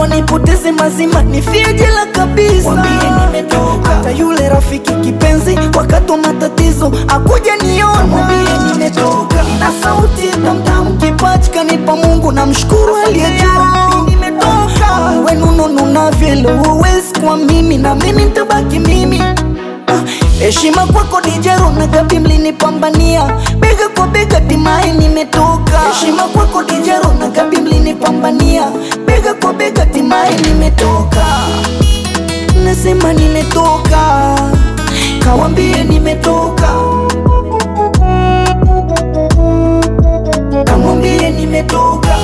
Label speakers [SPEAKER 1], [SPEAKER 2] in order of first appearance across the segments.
[SPEAKER 1] nipoteze mazima, nifie jela kabisa. Wambie nimetoka. Hata yule rafiki kipenzi wakati wa matatizo akuja niona. Wambie nimetoka. Na sauti tamtam kipaji kanipa Mungu, na mshukuru aliyejua. Nimetoka. Wenu nuna vile uwezi kwa mimi, na mimi nitabaki mimi. Heshima kwako Dijero na Gabi mlinipambania, bega kwa bega timae nimetoka. Heshima kwako Dijero na Gabi mlinipambania, bega kwa bega timae nimetoka. Nasema nimetoka, kawambie nimetoka, kamwambie nimetoka,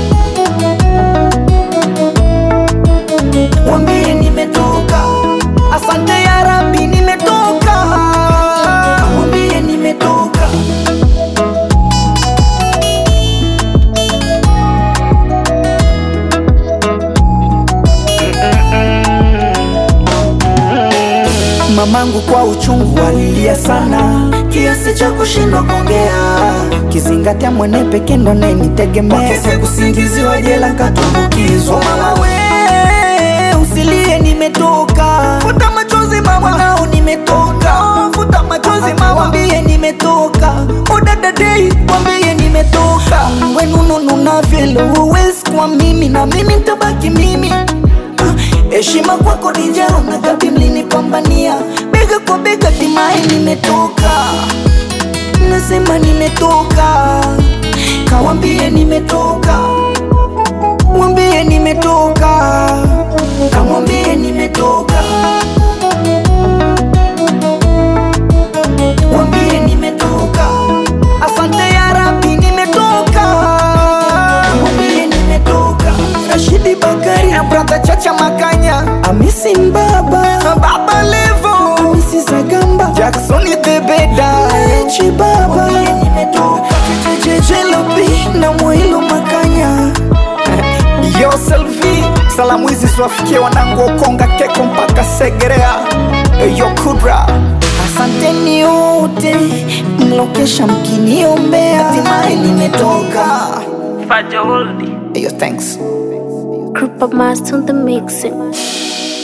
[SPEAKER 1] wambie nimetoka. Asante ya Rabbi nimetoka, kamwambie nimetoka. Mamangu kwa uchungu alilia sana, kiasi cha kushindwa kuongea. Kizingatia mwene peke ndo nenitegemea, kese kusingiziwa jela nkatumbukizwa. Mama we usilie nimetoka, futa machozi mama nao nimetoka, futa machozi mama. Wambie nimetoka, udada day wambie nimetoka. Wenu nuna vile uwezi kwa mimi, na mimi nitabaki mimi. Heshima kwako Dijero na Gabi mlinipambania, bega kwa bega timae nimetoka. Nasema nimetoka, kawambie nimetoka, wambie nimetoka, kamwambie nimetoka, wambie nimetoka. Asante ya Rabbi nimetoka, wambie nimetoka. Rashidi Bakari na brother Chacha Makanya, Amisi Mbaba, Baba Levo, Amisi Zagamba, Jackson Bebeda, Echi Baba, wambie nimetoka. Jeje Lobi na Mwilo Makanya. Yo Selvi, salamu hizi ziwafikie wanangu Okonga Keko mpaka Segerea. Yo Kudra, asanteni yote mlokesha mkiniombea, hatimaye nimetoka.
[SPEAKER 2] Fajoldi.
[SPEAKER 1] Yo thanks.
[SPEAKER 3] Group of Masters on the mixing.